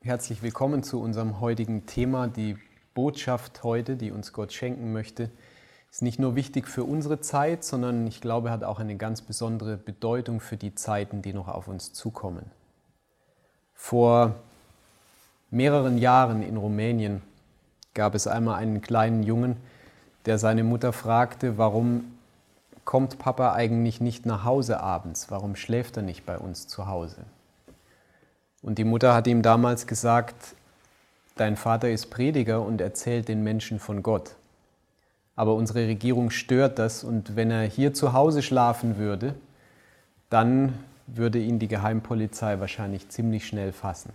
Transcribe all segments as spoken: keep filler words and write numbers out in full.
Herzlich willkommen zu unserem heutigen Thema. Die Botschaft heute, die uns Gott schenken möchte, ist nicht nur wichtig für unsere Zeit, sondern ich glaube, hat auch eine ganz besondere Bedeutung für die Zeiten, die noch auf uns zukommen. Vor mehreren Jahren in Rumänien gab es einmal einen kleinen Jungen, der seine Mutter fragte, warum kommt Papa eigentlich nicht nach Hause abends? Warum schläft er nicht bei uns zu Hause? Und die Mutter hat ihm damals gesagt, dein Vater ist Prediger und erzählt den Menschen von Gott. Aber unsere Regierung stört das und wenn er hier zu Hause schlafen würde, dann würde ihn die Geheimpolizei wahrscheinlich ziemlich schnell fassen.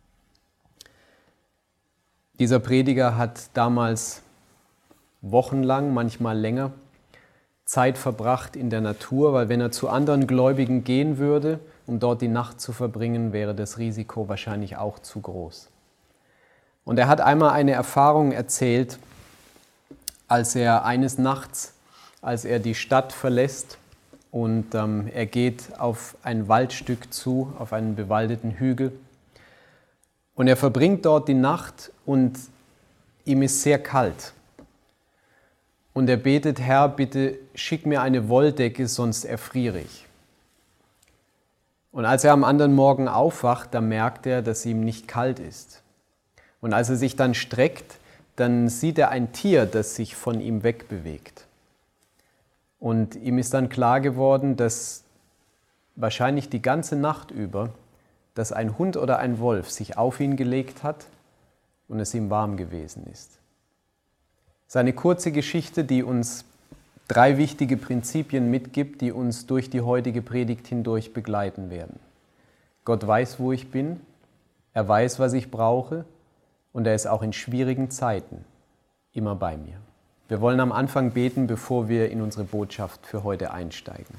Dieser Prediger hat damals wochenlang, manchmal länger, Zeit verbracht in der Natur, weil wenn er zu anderen Gläubigen gehen würde, um dort die Nacht zu verbringen, wäre das Risiko wahrscheinlich auch zu groß. Und er hat einmal eine Erfahrung erzählt, als er eines Nachts, als er die Stadt verlässt und ähm, er geht auf ein Waldstück zu, auf einen bewaldeten Hügel und er verbringt dort die Nacht und ihm ist sehr kalt. Und er betet, Herr, bitte schick mir eine Wolldecke, sonst erfriere ich. Und als er am anderen Morgen aufwacht, da merkt er, dass ihm nicht kalt ist. Und als er sich dann streckt, dann sieht er ein Tier, das sich von ihm wegbewegt. Und ihm ist dann klar geworden, dass wahrscheinlich die ganze Nacht über, dass ein Hund oder ein Wolf sich auf ihn gelegt hat und es ihm warm gewesen ist. Es ist eine kurze Geschichte, die uns drei wichtige Prinzipien mitgibt, die uns durch die heutige Predigt hindurch begleiten werden. Gott weiß, wo ich bin, er weiß, was ich brauche und er ist auch in schwierigen Zeiten immer bei mir. Wir wollen am Anfang beten, bevor wir in unsere Botschaft für heute einsteigen.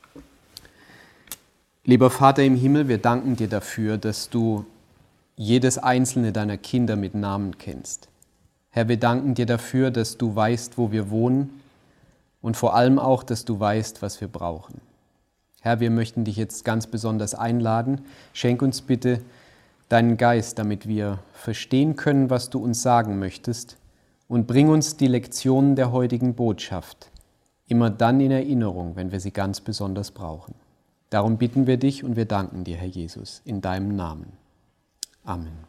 Lieber Vater im Himmel, wir danken dir dafür, dass du jedes einzelne deiner Kinder mit Namen kennst. Herr, wir danken dir dafür, dass du weißt, wo wir wohnen und vor allem auch, dass du weißt, was wir brauchen. Herr, wir möchten dich jetzt ganz besonders einladen. Schenk uns bitte deinen Geist, damit wir verstehen können, was du uns sagen möchtest und bring uns die Lektionen der heutigen Botschaft immer dann in Erinnerung, wenn wir sie ganz besonders brauchen. Darum bitten wir dich und wir danken dir, Herr Jesus, in deinem Namen. Amen.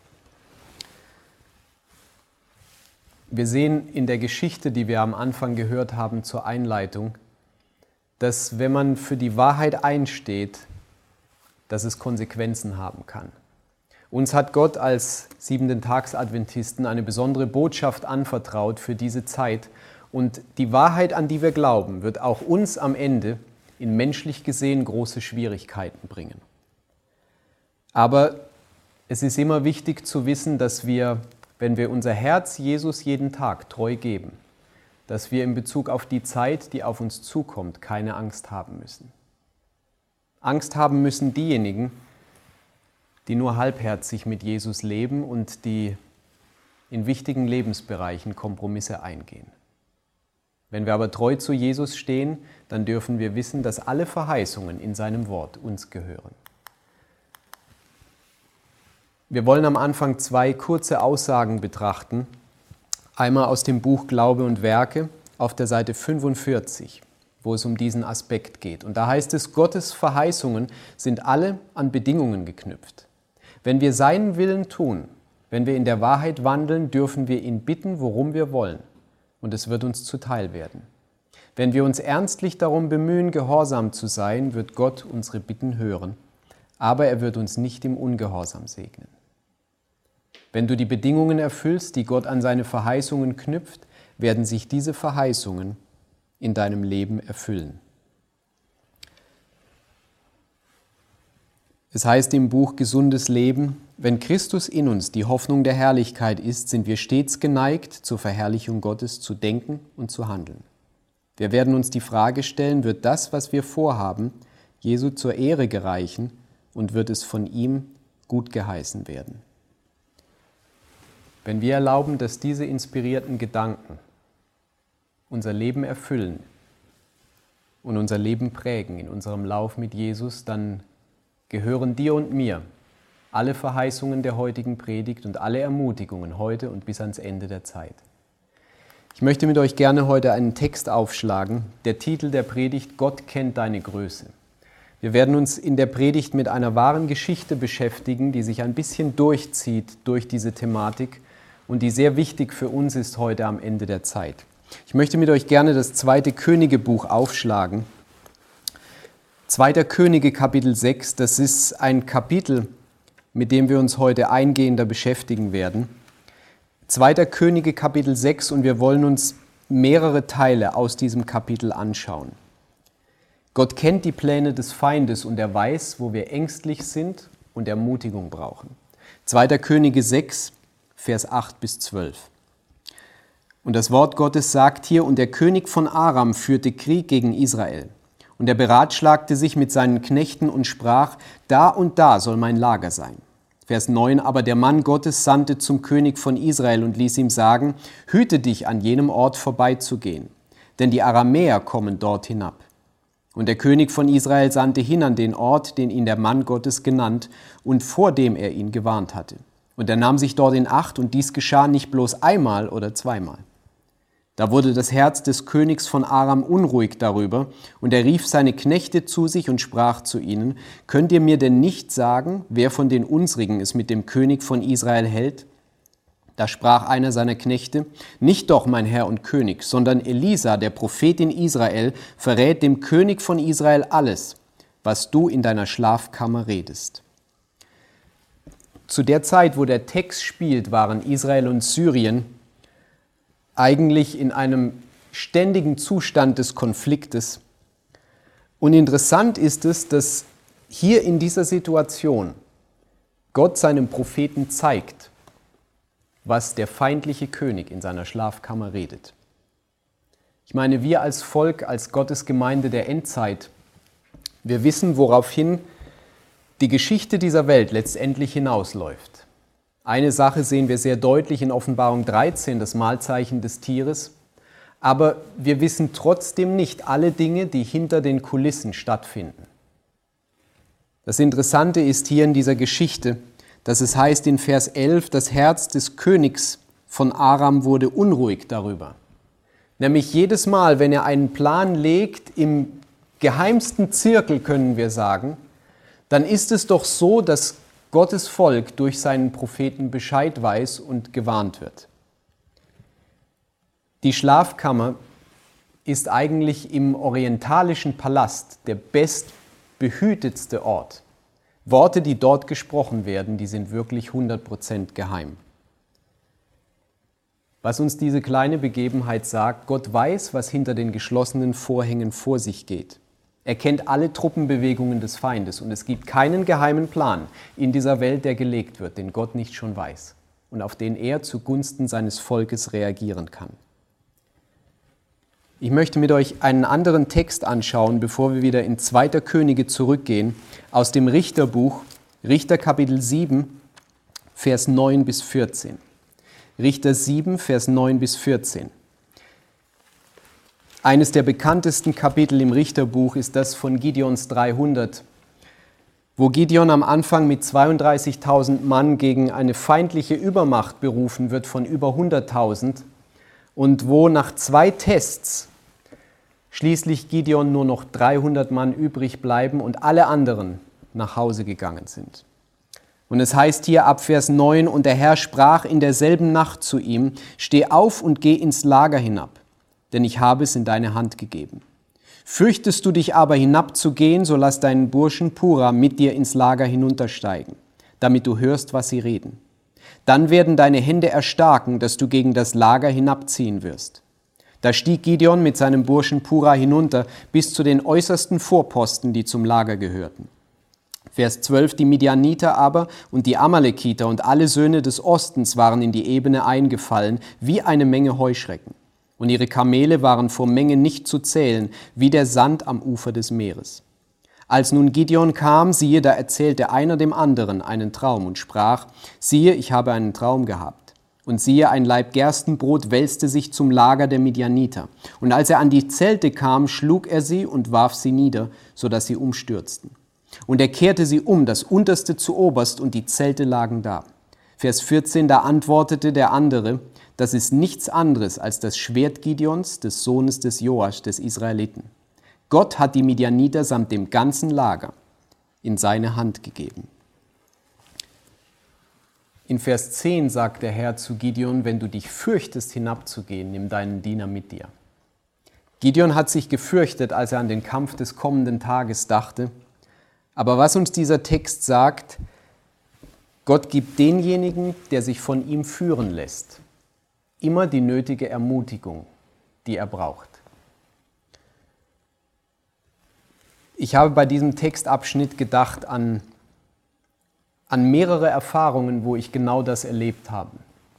Wir sehen in der Geschichte, die wir am Anfang gehört haben zur Einleitung, dass wenn man für die Wahrheit einsteht, dass es Konsequenzen haben kann. Uns hat Gott als Siebenten-Tags-Adventisten eine besondere Botschaft anvertraut für diese Zeit und die Wahrheit, an die wir glauben, wird auch uns am Ende in menschlich gesehen große Schwierigkeiten bringen. Aber es ist immer wichtig zu wissen, dass wir, wenn wir unser Herz Jesus jeden Tag treu geben, dass wir in Bezug auf die Zeit, die auf uns zukommt, keine Angst haben müssen. Angst haben müssen diejenigen, die nur halbherzig mit Jesus leben und die in wichtigen Lebensbereichen Kompromisse eingehen. Wenn wir aber treu zu Jesus stehen, dann dürfen wir wissen, dass alle Verheißungen in seinem Wort uns gehören. Wir wollen am Anfang zwei kurze Aussagen betrachten. Einmal aus dem Buch Glaube und Werke auf der Seite fünfundvierzig, wo es um diesen Aspekt geht. Und da heißt es, Gottes Verheißungen sind alle an Bedingungen geknüpft. Wenn wir seinen Willen tun, wenn wir in der Wahrheit wandeln, dürfen wir ihn bitten, worum wir wollen. Und es wird uns zuteil werden. Wenn wir uns ernstlich darum bemühen, gehorsam zu sein, wird Gott unsere Bitten hören. Aber er wird uns nicht im Ungehorsam segnen. Wenn du die Bedingungen erfüllst, die Gott an seine Verheißungen knüpft, werden sich diese Verheißungen in deinem Leben erfüllen. Es heißt im Buch Gesundes Leben, wenn Christus in uns die Hoffnung der Herrlichkeit ist, sind wir stets geneigt, zur Verherrlichung Gottes zu denken und zu handeln. Wir werden uns die Frage stellen, wird das, was wir vorhaben, Jesu zur Ehre gereichen und wird es von ihm gut geheißen werden? Wenn wir erlauben, dass diese inspirierten Gedanken unser Leben erfüllen und unser Leben prägen in unserem Lauf mit Jesus, dann gehören dir und mir alle Verheißungen der heutigen Predigt und alle Ermutigungen heute und bis ans Ende der Zeit. Ich möchte mit euch gerne heute einen Text aufschlagen. Der Titel der Predigt: Gott kennt deine Größe. Wir werden uns in der Predigt mit einer wahren Geschichte beschäftigen, die sich ein bisschen durchzieht durch diese Thematik und die sehr wichtig für uns ist heute am Ende der Zeit. Ich möchte mit euch gerne das zweite Königebuch aufschlagen. zweiter Könige Kapitel sechs, das ist ein Kapitel, mit dem wir uns heute eingehender beschäftigen werden. zweiter Könige Kapitel sechs, und wir wollen uns mehrere Teile aus diesem Kapitel anschauen. Gott kennt die Pläne des Feindes und er weiß, wo wir ängstlich sind und Ermutigung brauchen. zweiter Könige sechs, Vers acht bis zwölf. Und das Wort Gottes sagt hier: Und der König von Aram führte Krieg gegen Israel. Und er beratschlagte sich mit seinen Knechten und sprach: Da und da soll mein Lager sein. Vers neun. Aber der Mann Gottes sandte zum König von Israel und ließ ihm sagen: Hüte dich, an jenem Ort vorbeizugehen, denn die Aramäer kommen dort hinab. Und der König von Israel sandte hin an den Ort, den ihn der Mann Gottes genannt und vor dem er ihn gewarnt hatte. Und er nahm sich dort in Acht, und dies geschah nicht bloß einmal oder zweimal. Da wurde das Herz des Königs von Aram unruhig darüber, und er rief seine Knechte zu sich und sprach zu ihnen: Könnt ihr mir denn nicht sagen, wer von den unsrigen es mit dem König von Israel hält? Da sprach einer seiner Knechte: Nicht doch, mein Herr und König, sondern Elisa, der Prophet in Israel, verrät dem König von Israel alles, was du in deiner Schlafkammer redest. Zu der Zeit, wo der Text spielt, waren Israel und Syrien eigentlich in einem ständigen Zustand des Konfliktes. Und interessant ist es, dass hier in dieser Situation Gott seinem Propheten zeigt, was der feindliche König in seiner Schlafkammer redet. Ich meine, wir als Volk, als Gottes Gemeinde der Endzeit, wir wissen, woraufhin die Geschichte dieser Welt letztendlich hinausläuft. Eine Sache sehen wir sehr deutlich in Offenbarung dreizehn, das Mahlzeichen des Tieres. Aber wir wissen trotzdem nicht alle Dinge, die hinter den Kulissen stattfinden. Das Interessante ist hier in dieser Geschichte, dass es heißt in Vers elf, das Herz des Königs von Aram wurde unruhig darüber. Nämlich jedes Mal, wenn er einen Plan legt, im geheimsten Zirkel können wir sagen, dann ist es doch so, dass Gottes Volk durch seinen Propheten Bescheid weiß und gewarnt wird. Die Schlafkammer ist eigentlich im orientalischen Palast der bestbehütetste Ort. Worte, die dort gesprochen werden, die sind wirklich hundert Prozent geheim. Was uns diese kleine Begebenheit sagt: Gott weiß, was hinter den geschlossenen Vorhängen vor sich geht. Er kennt alle Truppenbewegungen des Feindes und es gibt keinen geheimen Plan in dieser Welt, der gelegt wird, den Gott nicht schon weiß und auf den er zugunsten seines Volkes reagieren kann. Ich möchte mit euch einen anderen Text anschauen, bevor wir wieder in zweiter Könige zurückgehen, aus dem Richterbuch, Richter Kapitel sieben, Vers neun bis vierzehn. Richter sieben, Vers neun bis vierzehn. Eines der bekanntesten Kapitel im Richterbuch ist das von Gideons dreihundert, wo Gideon am Anfang mit zweiunddreißigtausend Mann gegen eine feindliche Übermacht berufen wird von über hunderttausend und wo nach zwei Tests schließlich Gideon nur noch dreihundert Mann übrig bleiben und alle anderen nach Hause gegangen sind. Und es heißt hier ab Vers neun: Und der Herr sprach in derselben Nacht zu ihm: Steh auf und geh ins Lager hinab, denn ich habe es in deine Hand gegeben. Fürchtest du dich aber hinabzugehen, so lass deinen Burschen Pura mit dir ins Lager hinuntersteigen, damit du hörst, was sie reden. Dann werden deine Hände erstarken, dass du gegen das Lager hinabziehen wirst. Da stieg Gideon mit seinem Burschen Pura hinunter bis zu den äußersten Vorposten, die zum Lager gehörten. Vers zwölf: Die Midianiter aber und die Amalekiter und alle Söhne des Ostens waren in die Ebene eingefallen, wie eine Menge Heuschrecken. Und ihre Kamele waren vor Menge nicht zu zählen, wie der Sand am Ufer des Meeres. Als nun Gideon kam, siehe, da erzählte einer dem anderen einen Traum und sprach: Siehe, ich habe einen Traum gehabt. Und siehe, ein Laib Gerstenbrot wälzte sich zum Lager der Midianiter. Und als er an die Zelte kam, schlug er sie und warf sie nieder, so dass sie umstürzten. Und er kehrte sie um, das Unterste zu Oberst, und die Zelte lagen da. Vers vierzehn, da antwortete der andere, das ist nichts anderes als das Schwert Gideons, des Sohnes des Joasch, des Israeliten. Gott hat die Midianiter samt dem ganzen Lager in seine Hand gegeben. In Vers zehn sagt der Herr zu Gideon, wenn du dich fürchtest, hinabzugehen, nimm deinen Diener mit dir. Gideon hat sich gefürchtet, als er an den Kampf des kommenden Tages dachte. Aber was uns dieser Text sagt, Gott gibt denjenigen, der sich von ihm führen lässt, immer die nötige Ermutigung, die er braucht. Ich habe bei diesem Textabschnitt gedacht an, an mehrere Erfahrungen, wo ich genau das erlebt habe.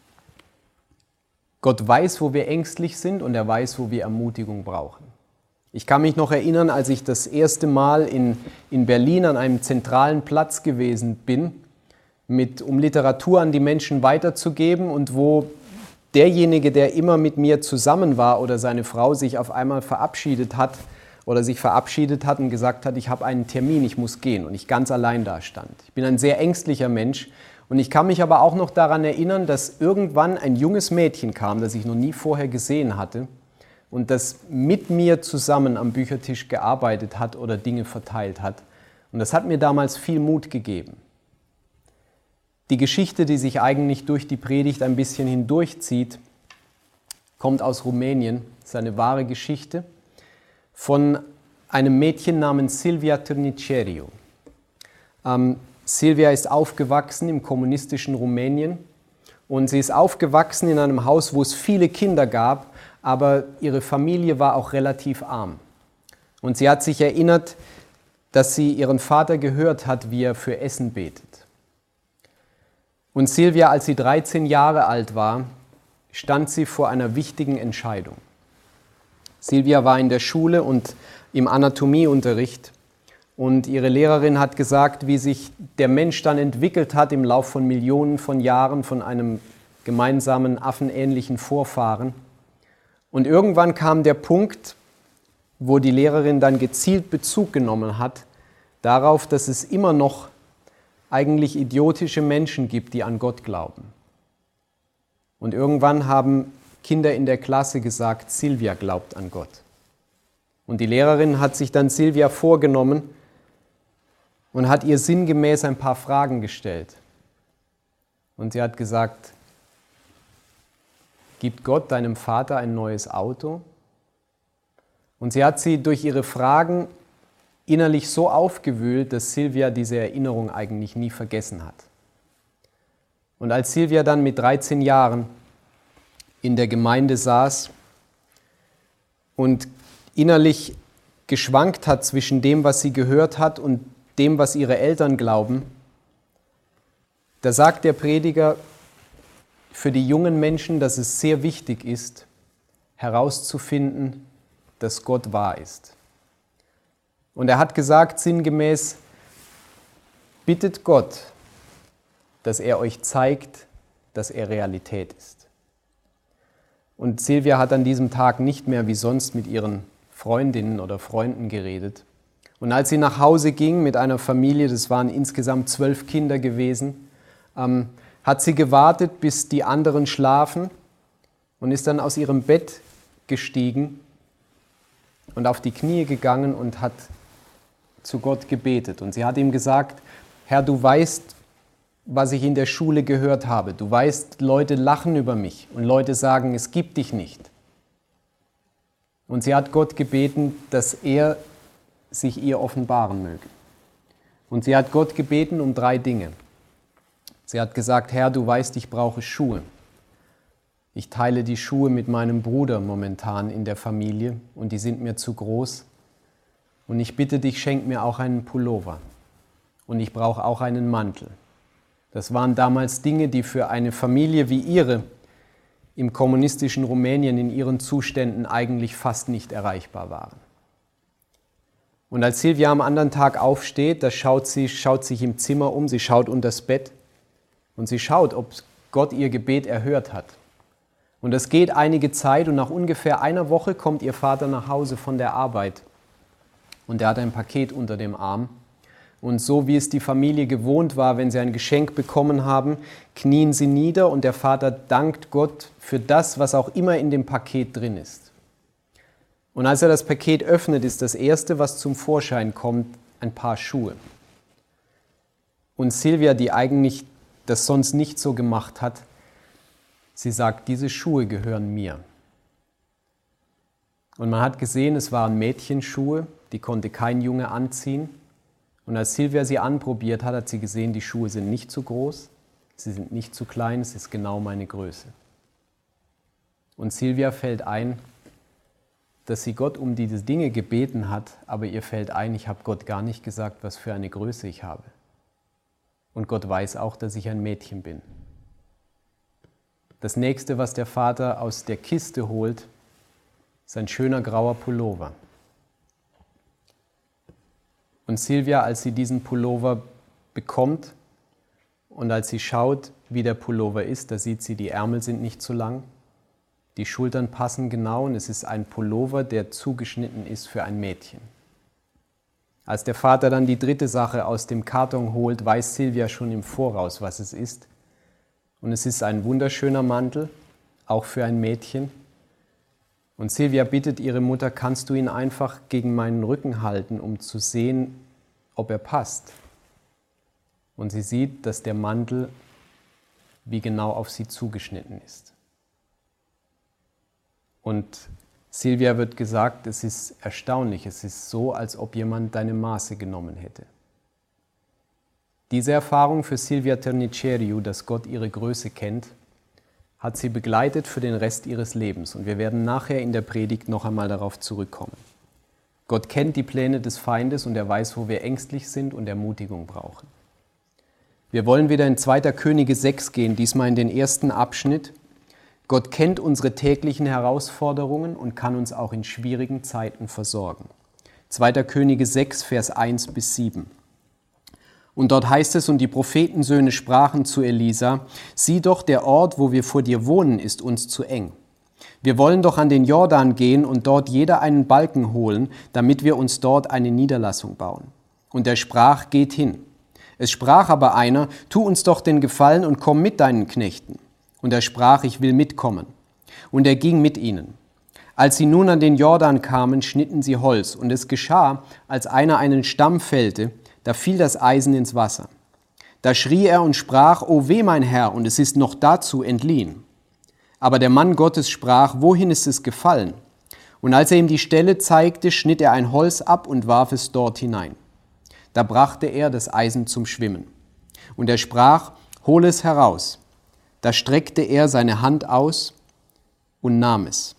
Gott weiß, wo wir ängstlich sind, und er weiß, wo wir Ermutigung brauchen. Ich kann mich noch erinnern, als ich das erste Mal in, in Berlin an einem zentralen Platz gewesen bin, mit, um Literatur an die Menschen weiterzugeben, und wo derjenige, der immer mit mir zusammen war, oder seine Frau sich auf einmal verabschiedet hat oder sich verabschiedet hat und gesagt hat, ich habe einen Termin, ich muss gehen, und ich ganz allein da stand. Ich bin ein sehr ängstlicher Mensch, und ich kann mich aber auch noch daran erinnern, dass irgendwann ein junges Mädchen kam, das ich noch nie vorher gesehen hatte, und das mit mir zusammen am Büchertisch gearbeitet hat oder Dinge verteilt hat. Und das hat mir damals viel Mut gegeben. Die Geschichte, die sich eigentlich durch die Predigt ein bisschen hindurchzieht, kommt aus Rumänien. Das ist eine wahre Geschichte von einem Mädchen namens Silvia Târniceriu. Ähm, Silvia ist aufgewachsen im kommunistischen Rumänien, und sie ist aufgewachsen in einem Haus, wo es viele Kinder gab, aber ihre Familie war auch relativ arm. Und sie hat sich erinnert, dass sie ihren Vater gehört hat, wie er für Essen betet. Und Silvia, als sie dreizehn Jahre alt war, stand sie vor einer wichtigen Entscheidung. Silvia war in der Schule und im Anatomieunterricht, und ihre Lehrerin hat gesagt, wie sich der Mensch dann entwickelt hat im Lauf von Millionen von Jahren von einem gemeinsamen affenähnlichen Vorfahren. Und irgendwann kam der Punkt, wo die Lehrerin dann gezielt Bezug genommen hat darauf, dass es immer noch eigentlich idiotische Menschen gibt, die an Gott glauben. Und irgendwann haben Kinder in der Klasse gesagt, Silvia glaubt an Gott. Und die Lehrerin hat sich dann Silvia vorgenommen und hat ihr sinngemäß ein paar Fragen gestellt. Und sie hat gesagt, gibt Gott deinem Vater ein neues Auto? Und sie hat sie durch ihre Fragen innerlich so aufgewühlt, dass Silvia diese Erinnerung eigentlich nie vergessen hat. Und als Silvia dann mit dreizehn Jahren in der Gemeinde saß und innerlich geschwankt hat zwischen dem, was sie gehört hat, und dem, was ihre Eltern glauben, da sagt der Prediger für die jungen Menschen, dass es sehr wichtig ist, herauszufinden, dass Gott wahr ist. Und er hat gesagt, sinngemäß, bittet Gott, dass er euch zeigt, dass er Realität ist. Und Silvia hat an diesem Tag nicht mehr wie sonst mit ihren Freundinnen oder Freunden geredet. Und als sie nach Hause ging mit einer Familie, das waren insgesamt zwölf Kinder gewesen, ähm, hat sie gewartet, bis die anderen schlafen, und ist dann aus ihrem Bett gestiegen und auf die Knie gegangen und hat zu Gott gebetet. Und sie hat ihm gesagt, Herr, du weißt, was ich in der Schule gehört habe. Du weißt, Leute lachen über mich und Leute sagen, es gibt dich nicht. Und sie hat Gott gebeten, dass er sich ihr offenbaren möge. Und sie hat Gott gebeten um drei Dinge. Sie hat gesagt, Herr, du weißt, ich brauche Schuhe. Ich teile die Schuhe mit meinem Bruder momentan in der Familie und die sind mir zu groß. Und ich bitte dich, schenk mir auch einen Pullover. Und ich brauche auch einen Mantel. Das waren damals Dinge, die für eine Familie wie ihre im kommunistischen Rumänien in ihren Zuständen eigentlich fast nicht erreichbar waren. Und als Silvia am anderen Tag aufsteht, da schaut sie schaut sich im Zimmer um, sie schaut unter das Bett und sie schaut, ob Gott ihr Gebet erhört hat. Und es geht einige Zeit und nach ungefähr einer Woche kommt ihr Vater nach Hause von der Arbeit und er hat ein Paket unter dem Arm Und so wie es die Familie gewohnt war, wenn sie ein Geschenk bekommen haben, knien sie nieder und der Vater dankt Gott für das, was auch immer in dem Paket drin ist. Und als er das Paket öffnet, ist das Erste, was zum Vorschein kommt, ein Paar Schuhe. Und Silvia, die eigentlich das sonst nicht so gemacht hat, sie sagt, diese Schuhe gehören mir. Und man hat gesehen, es waren Mädchenschuhe, die konnte kein Junge anziehen. Und als Silvia sie anprobiert hat, hat sie gesehen, die Schuhe sind nicht zu groß, sie sind nicht zu klein, es ist genau meine Größe. Und Silvia fällt ein, dass sie Gott um diese Dinge gebeten hat, aber ihr fällt ein, ich habe Gott gar nicht gesagt, was für eine Größe ich habe. Und Gott weiß auch, dass ich ein Mädchen bin. Das nächste, was der Vater aus der Kiste holt, ist ein schöner grauer Pullover. Und Silvia, als sie diesen Pullover bekommt und als sie schaut, wie der Pullover ist, da sieht sie, die Ärmel sind nicht zu lang, die Schultern passen genau und es ist ein Pullover, der zugeschnitten ist für ein Mädchen. Als der Vater dann die dritte Sache aus dem Karton holt, weiß Silvia schon im Voraus, was es ist. Und es ist ein wunderschöner Mantel, auch für ein Mädchen. Und Silvia bittet ihre Mutter, kannst du ihn einfach gegen meinen Rücken halten, um zu sehen, ob er passt. Und sie sieht, dass der Mantel wie genau auf sie zugeschnitten ist. Und Silvia wird gesagt, es ist erstaunlich, es ist so, als ob jemand deine Maße genommen hätte. Diese Erfahrung für Silvia Terniceriu, dass Gott ihre Größe kennt, hat sie begleitet für den Rest ihres Lebens. Und wir werden nachher in der Predigt noch einmal darauf zurückkommen. Gott kennt die Pläne des Feindes und er weiß, wo wir ängstlich sind und Ermutigung brauchen. Wir wollen wieder in zweiter Könige sechs gehen, diesmal in den ersten Abschnitt. Gott kennt unsere täglichen Herausforderungen und kann uns auch in schwierigen Zeiten versorgen. zweiter Könige sechs, Vers eins bis sieben. Und dort heißt es, und die Prophetensöhne sprachen zu Elisa, sieh doch, der Ort, wo wir vor dir wohnen, ist uns zu eng. Wir wollen doch an den Jordan gehen und dort jeder einen Balken holen, damit wir uns dort eine Niederlassung bauen. Und er sprach, geht hin. Es sprach aber einer, tu uns doch den Gefallen und komm mit deinen Knechten. Und er sprach, ich will mitkommen. Und er ging mit ihnen. Als sie nun an den Jordan kamen, schnitten sie Holz. Und es geschah, als einer einen Stamm fällte, da fiel das Eisen ins Wasser. Da schrie er und sprach, o weh, mein Herr, und es ist noch dazu entliehen. Aber der Mann Gottes sprach, wohin ist es gefallen? Und als er ihm die Stelle zeigte, schnitt er ein Holz ab und warf es dort hinein. Da brachte er das Eisen zum Schwimmen. Und er sprach, hol es heraus. Da streckte er seine Hand aus und nahm es.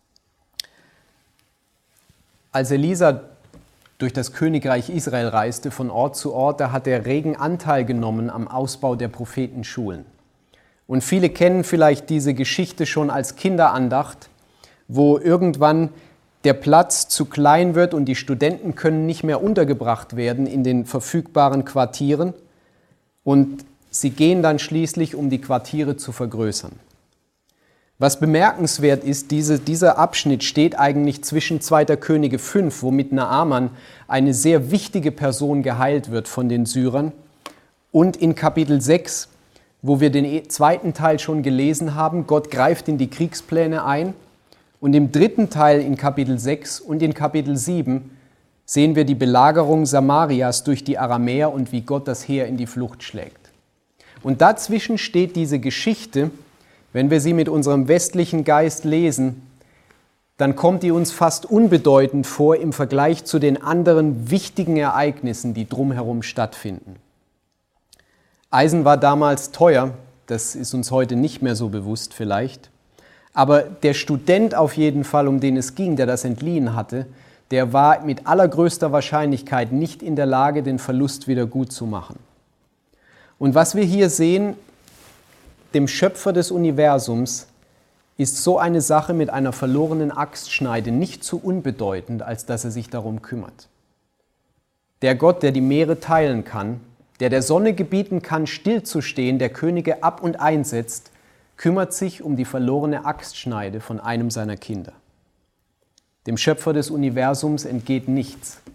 Als Elisa durch das Königreich Israel reiste, von Ort zu Ort, da hat er regen Anteil genommen am Ausbau der Prophetenschulen. Und viele kennen vielleicht diese Geschichte schon als Kinderandacht, wo irgendwann der Platz zu klein wird und die Studenten können nicht mehr untergebracht werden in den verfügbaren Quartieren. Und sie gehen dann schließlich, um die Quartiere zu vergrößern. Was bemerkenswert ist, diese, dieser Abschnitt steht eigentlich zwischen zweiter Könige fünf, womit Naaman, eine sehr wichtige Person, geheilt wird von den Syrern, und in Kapitel sechs, wo wir den zweiten Teil schon gelesen haben, Gott greift in die Kriegspläne ein, und im dritten Teil in Kapitel sechs und in Kapitel sieben sehen wir die Belagerung Samarias durch die Aramäer und wie Gott das Heer in die Flucht schlägt. Und dazwischen steht diese Geschichte. Wenn wir sie mit unserem westlichen Geist lesen, dann kommt die uns fast unbedeutend vor im Vergleich zu den anderen wichtigen Ereignissen, die drumherum stattfinden. Eisen war damals teuer, das ist uns heute nicht mehr so bewusst vielleicht, aber der Student auf jeden Fall, um den es ging, der das entliehen hatte, der war mit allergrößter Wahrscheinlichkeit nicht in der Lage, den Verlust wieder gut zu machen. Und was wir hier sehen, dem Schöpfer des Universums, ist so eine Sache mit einer verlorenen Axtschneide nicht so unbedeutend, als dass er sich darum kümmert. Der Gott, der die Meere teilen kann, der der Sonne gebieten kann, stillzustehen, der Könige ab- und einsetzt, kümmert sich um die verlorene Axtschneide von einem seiner Kinder. Dem Schöpfer des Universums entgeht nichts,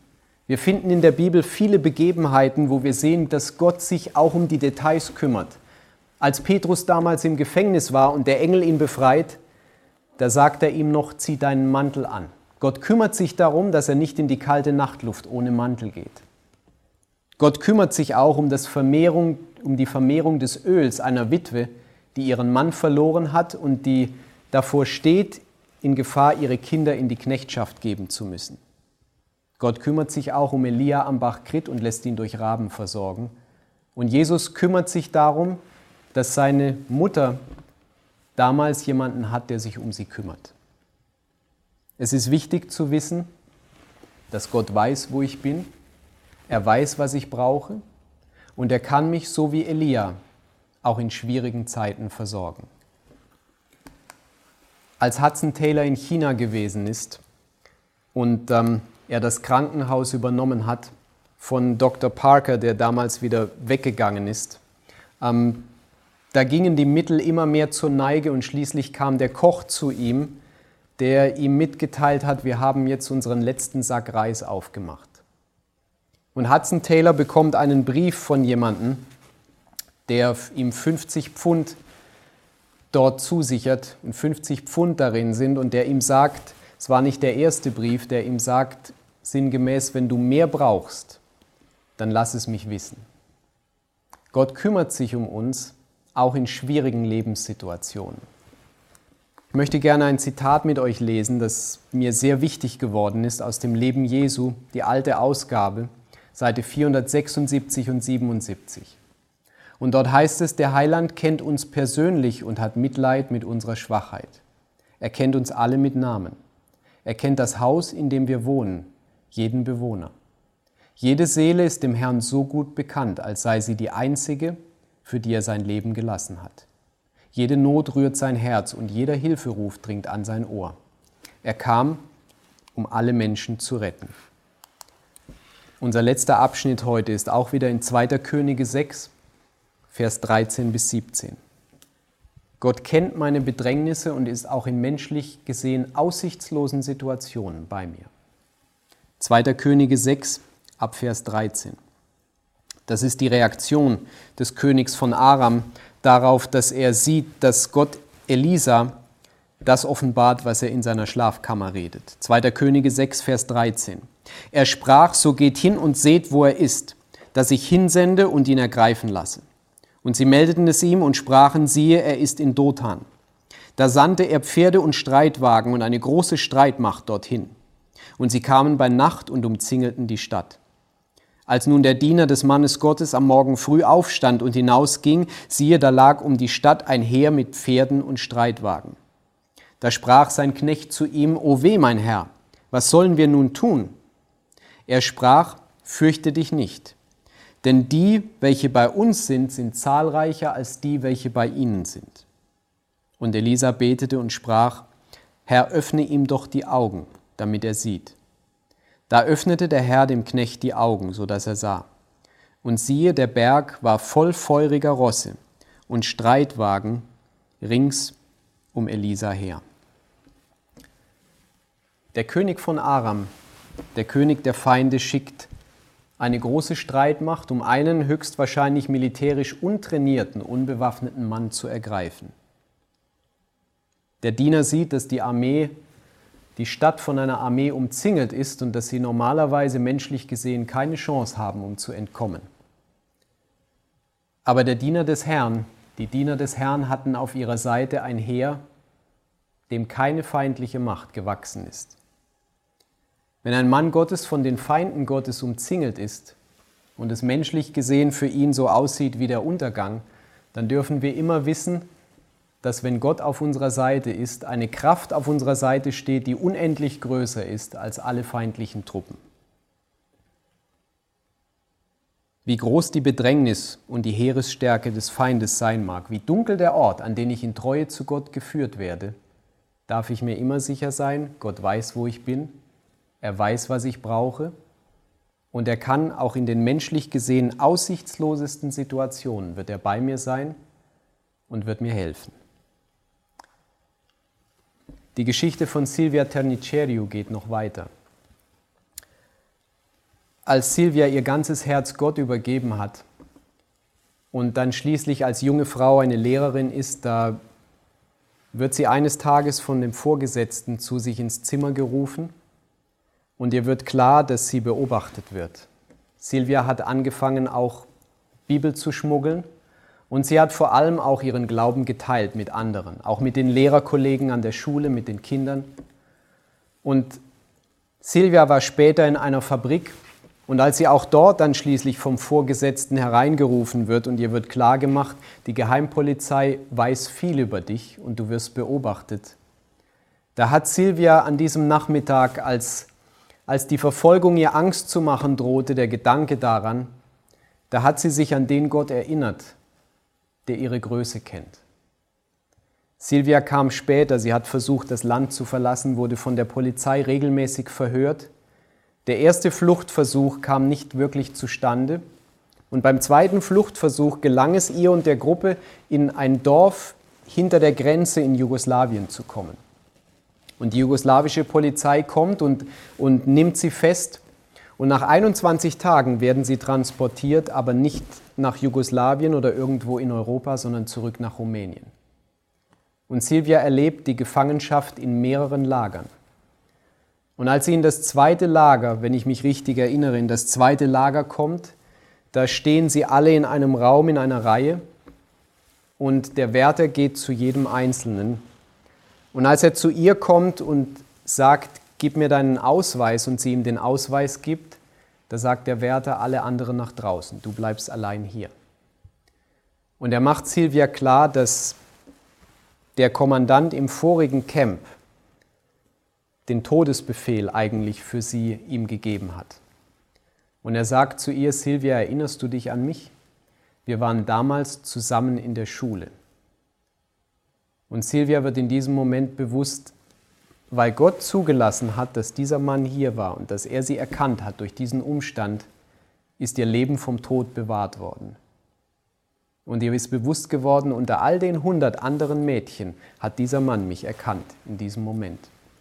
Wir finden in der Bibel viele Begebenheiten, wo wir sehen, dass Gott sich auch um die Details kümmert. Als Petrus damals im Gefängnis war und der Engel ihn befreit, da sagt er ihm noch, zieh deinen Mantel an. Gott kümmert sich darum, dass er nicht in die kalte Nachtluft ohne Mantel geht. Gott kümmert sich auch um, das Vermehrung, um die Vermehrung des Öls einer Witwe, die ihren Mann verloren hat und die davor steht, in Gefahr, ihre Kinder in die Knechtschaft geben zu müssen. Gott kümmert sich auch um Elia am Bach Krit und lässt ihn durch Raben versorgen. Und Jesus kümmert sich darum, dass seine Mutter damals jemanden hat, der sich um sie kümmert. Es ist wichtig zu wissen, dass Gott weiß, wo ich bin. Er weiß, was ich brauche. Und er kann mich, so wie Elia, auch in schwierigen Zeiten versorgen. Als Hudson Taylor in China gewesen ist und ähm, er das Krankenhaus übernommen hat von Doktor Parker, der damals wieder weggegangen ist, ähm, da gingen die Mittel immer mehr zur Neige und schließlich kam der Koch zu ihm, der ihm mitgeteilt hat, wir haben jetzt unseren letzten Sack Reis aufgemacht. Und Hudson Taylor bekommt einen Brief von jemandem, der ihm fünfzig Pfund dort zusichert und fünfzig Pfund darin sind und der ihm sagt, es war nicht der erste Brief, der ihm sagt, sinngemäß, wenn du mehr brauchst, dann lass es mich wissen. Gott kümmert sich um uns, auch in schwierigen Lebenssituationen. Ich möchte gerne ein Zitat mit euch lesen, das mir sehr wichtig geworden ist, aus dem Leben Jesu, die alte Ausgabe, Seite vierhundertsechsundsiebzig und siebenundsiebzig. Und dort heißt es, der Heiland kennt uns persönlich und hat Mitleid mit unserer Schwachheit. Er kennt uns alle mit Namen. Er kennt das Haus, in dem wir wohnen, jeden Bewohner. Jede Seele ist dem Herrn so gut bekannt, als sei sie die einzige, für die er sein Leben gelassen hat. Jede Not rührt sein Herz und jeder Hilferuf dringt an sein Ohr. Er kam, um alle Menschen zu retten. Unser letzter Abschnitt heute ist auch wieder in zweiter Könige sechs, Vers dreizehn bis siebzehn. Gott kennt meine Bedrängnisse und ist auch in menschlich gesehen aussichtslosen Situationen bei mir. zweiter Könige sechs, ab Vers dreizehn. Das ist die Reaktion des Königs von Aram darauf, dass er sieht, dass Gott Elisa das offenbart, was er in seiner Schlafkammer redet. zweiter Könige sechs, Vers dreizehn. Er sprach, so geht hin und seht, wo er ist, dass ich hinsende und ihn ergreifen lasse. Und sie meldeten es ihm und sprachen, siehe, er ist in Dothan. Da sandte er Pferde und Streitwagen und eine große Streitmacht dorthin. Und sie kamen bei Nacht und umzingelten die Stadt. Als nun der Diener des Mannes Gottes am Morgen früh aufstand und hinausging, siehe, da lag um die Stadt ein Heer mit Pferden und Streitwagen. Da sprach sein Knecht zu ihm, O weh, mein Herr, was sollen wir nun tun? Er sprach, fürchte dich nicht, denn die, welche bei uns sind, sind zahlreicher als die, welche bei ihnen sind. Und Elisa betete und sprach, Herr, öffne ihm doch die Augen, damit er sieht. Da öffnete der Herr dem Knecht die Augen, so dass er sah. Und siehe, der Berg war voll feuriger Rosse und Streitwagen rings um Elisa her. Der König von Aram, der König der Feinde, schickt eine große Streitmacht, um einen höchstwahrscheinlich militärisch untrainierten, unbewaffneten Mann zu ergreifen. Der Diener sieht, dass die Armee, die Stadt von einer Armee umzingelt ist und dass sie normalerweise menschlich gesehen keine Chance haben, um zu entkommen. Aber der Diener des Herrn, die Diener des Herrn hatten auf ihrer Seite ein Heer, dem keine feindliche Macht gewachsen ist. Wenn ein Mann Gottes von den Feinden Gottes umzingelt ist und es menschlich gesehen für ihn so aussieht wie der Untergang, dann dürfen wir immer wissen, dass wenn Gott auf unserer Seite ist, eine Kraft auf unserer Seite steht, die unendlich größer ist als alle feindlichen Truppen. Wie groß die Bedrängnis und die Heeresstärke des Feindes sein mag, wie dunkel der Ort, an den ich in Treue zu Gott geführt werde, darf ich mir immer sicher sein, Gott weiß, wo ich bin, er weiß, was ich brauche und er kann auch in den menschlich gesehen aussichtslosesten Situationen, wird er bei mir sein und wird mir helfen. Die Geschichte von Silvia Terniceriu geht noch weiter. als Silvia ihr ganzes Herz Gott übergeben hat und dann schließlich als junge Frau eine Lehrerin ist, da wird sie eines Tages von dem Vorgesetzten zu sich ins Zimmer gerufen und ihr wird klar, dass sie beobachtet wird. Silvia hat angefangen, auch Bibel zu schmuggeln und sie hat vor allem auch ihren Glauben geteilt mit anderen, auch mit den Lehrerkollegen an der Schule, mit den Kindern. Und Silvia war später in einer Fabrik und als sie auch dort dann schließlich vom Vorgesetzten hereingerufen wird und ihr wird klargemacht, die Geheimpolizei weiß viel über dich und du wirst beobachtet, da hat Silvia an diesem Nachmittag, als, als die Verfolgung ihr Angst zu machen drohte, der Gedanke daran, da hat sie sich an den Gott erinnert, der ihre Größe kennt. Silvia kam später, sie hat versucht, das Land zu verlassen, wurde von der Polizei regelmäßig verhört. Der erste Fluchtversuch kam nicht wirklich zustande und beim zweiten Fluchtversuch gelang es ihr und der Gruppe, in ein Dorf hinter der Grenze in Jugoslawien zu kommen. Und die jugoslawische Polizei kommt und, und nimmt sie fest und nach einundzwanzig Tagen werden sie transportiert, aber nicht nach Jugoslawien oder irgendwo in Europa, sondern zurück nach Rumänien. Und Silvia erlebt die Gefangenschaft in mehreren Lagern. Und als sie in das zweite Lager, wenn ich mich richtig erinnere, in das zweite Lager kommt, da stehen sie alle in einem Raum, in einer Reihe und der Wärter geht zu jedem Einzelnen. Und als er zu ihr kommt und sagt, gib mir deinen Ausweis und sie ihm den Ausweis gibt, da sagt der Wärter, alle anderen nach draußen, du bleibst allein hier. Und er macht Silvia klar, dass der Kommandant im vorigen Camp den Todesbefehl eigentlich für sie ihm gegeben hat. Und er sagt zu ihr, Silvia, erinnerst du dich an mich? Wir waren damals zusammen in der Schule. Und Silvia wird in diesem Moment bewusst, weil Gott zugelassen hat, dass dieser Mann hier war und dass er sie erkannt hat durch diesen Umstand, ist ihr Leben vom Tod bewahrt worden. Und ihr ist bewusst geworden, unter all den hundert anderen Mädchen hat dieser Mann mich erkannt in diesem Moment.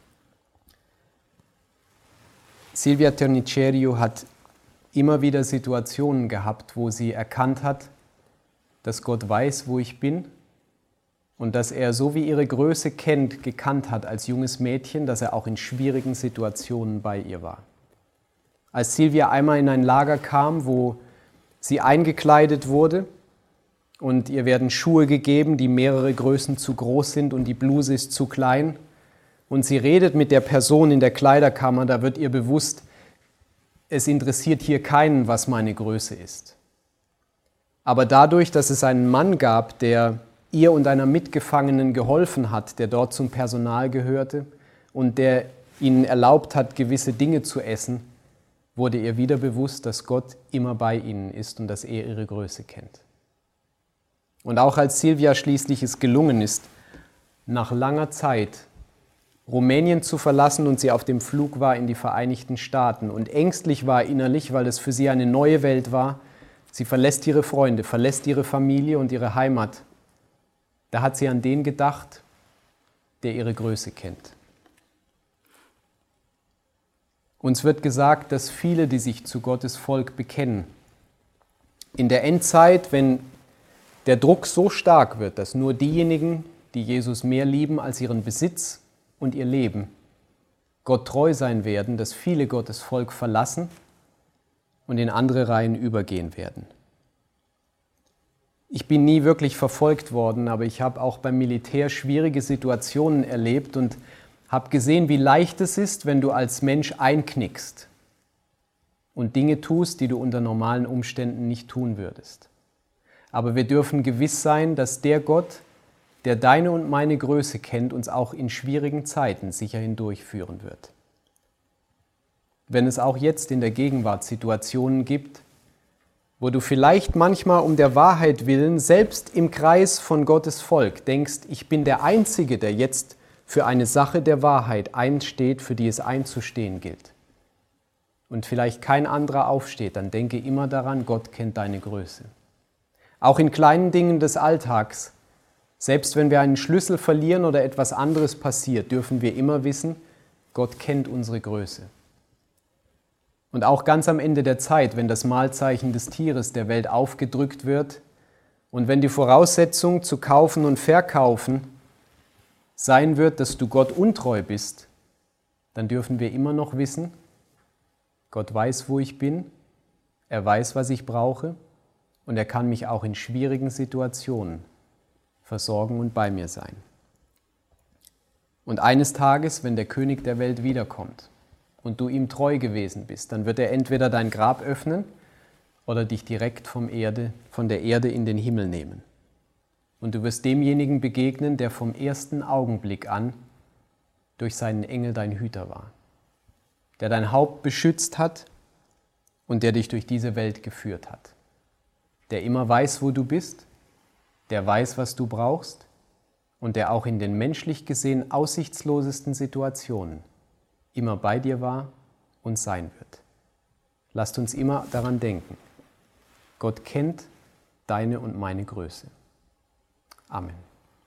Silvia Terniceriu hat immer wieder Situationen gehabt, wo sie erkannt hat, dass Gott weiß, wo ich bin und dass er, so wie ihre Größe kennt, gekannt hat als junges Mädchen, dass er auch in schwierigen Situationen bei ihr war. Als Silvia einmal in ein Lager kam, wo sie eingekleidet wurde und ihr werden Schuhe gegeben, die mehrere Größen zu groß sind und die Bluse ist zu klein, und sie redet mit der Person in der Kleiderkammer, da wird ihr bewusst, es interessiert hier keinen, was meine Größe ist. Aber dadurch, dass es einen Mann gab, der ihr und einer Mitgefangenen geholfen hat, der dort zum Personal gehörte und der ihnen erlaubt hat, gewisse Dinge zu essen, wurde ihr wieder bewusst, dass Gott immer bei ihnen ist und dass er ihre Größe kennt. Und auch als Silvia schließlich es gelungen ist, nach langer Zeit Rumänien zu verlassen und sie auf dem Flug war in die Vereinigten Staaten und ängstlich war innerlich, weil es für sie eine neue Welt war. Sie verlässt ihre Freunde, verlässt ihre Familie und ihre Heimat. Da hat sie an den gedacht, der ihre Größe kennt. Uns wird gesagt, dass viele, die sich zu Gottes Volk bekennen, in der Endzeit, wenn der Druck so stark wird, dass nur diejenigen, die Jesus mehr lieben als ihren Besitz und ihr Leben, Gott treu sein werden, dass viele Gottes Volk verlassen und in andere Reihen übergehen werden. Ich bin nie wirklich verfolgt worden, aber ich habe auch beim Militär schwierige Situationen erlebt und habe gesehen, wie leicht es ist, wenn du als Mensch einknickst und Dinge tust, die du unter normalen Umständen nicht tun würdest. Aber wir dürfen gewiss sein, dass der Gott, der deine und meine Größe kennt, uns auch in schwierigen Zeiten sicher hindurchführen wird. Wenn es auch jetzt in der Gegenwart Situationen gibt, wo du vielleicht manchmal um der Wahrheit willen selbst im Kreis von Gottes Volk denkst, ich bin der Einzige, der jetzt für eine Sache der Wahrheit einsteht, für die es einzustehen gilt. Und vielleicht kein anderer aufsteht, dann denke immer daran, Gott kennt deine Größe. Auch in kleinen Dingen des Alltags, selbst wenn wir einen Schlüssel verlieren oder etwas anderes passiert, dürfen wir immer wissen, Gott kennt unsere Größe. Und auch ganz am Ende der Zeit, wenn das Mahlzeichen des Tieres der Welt aufgedrückt wird und wenn die Voraussetzung zu kaufen und verkaufen sein wird, dass du Gott untreu bist, dann dürfen wir immer noch wissen, Gott weiß, wo ich bin, er weiß, was ich brauche und er kann mich auch in schwierigen Situationen versorgen und bei mir sein. Und eines Tages, wenn der König der Welt wiederkommt und du ihm treu gewesen bist, dann wird er entweder dein Grab öffnen oder dich direkt vom Erde, von der Erde in den Himmel nehmen. Und du wirst demjenigen begegnen, der vom ersten Augenblick an durch seinen Engel dein Hüter war, der dein Haupt beschützt hat und der dich durch diese Welt geführt hat, der immer weiß, wo du bist, der weiß, was du brauchst und der auch in den menschlich gesehen aussichtslosesten Situationen immer bei dir war und sein wird. Lasst uns immer daran denken, Gott kennt deine und meine Größe. Amen.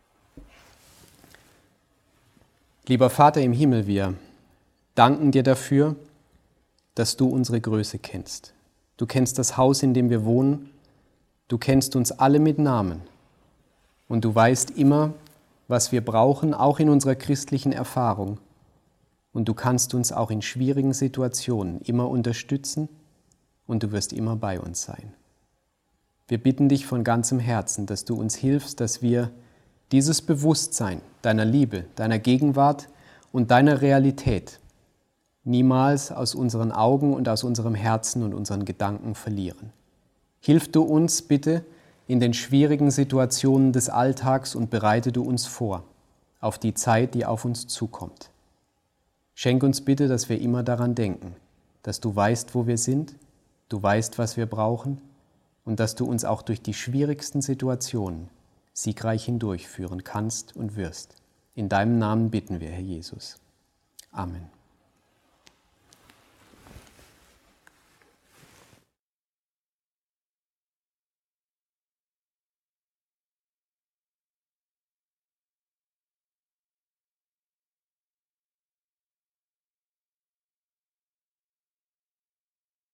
Lieber Vater im Himmel, wir danken dir dafür, dass du unsere Größe kennst. Du kennst das Haus, in dem wir wohnen. Du kennst uns alle mit Namen. Und du weißt immer, was wir brauchen, auch in unserer christlichen Erfahrung. Und du kannst uns auch in schwierigen Situationen immer unterstützen und du wirst immer bei uns sein. Wir bitten dich von ganzem Herzen, dass du uns hilfst, dass wir dieses Bewusstsein deiner Liebe, deiner Gegenwart und deiner Realität niemals aus unseren Augen und aus unserem Herzen und unseren Gedanken verlieren. Hilf du uns bitte in den schwierigen Situationen des Alltags und bereite du uns vor auf die Zeit, die auf uns zukommt. Schenk uns bitte, dass wir immer daran denken, dass du weißt, wo wir sind, du weißt, was wir brauchen und dass du uns auch durch die schwierigsten Situationen siegreich hindurchführen kannst und wirst. In deinem Namen bitten wir, Herr Jesus. Amen.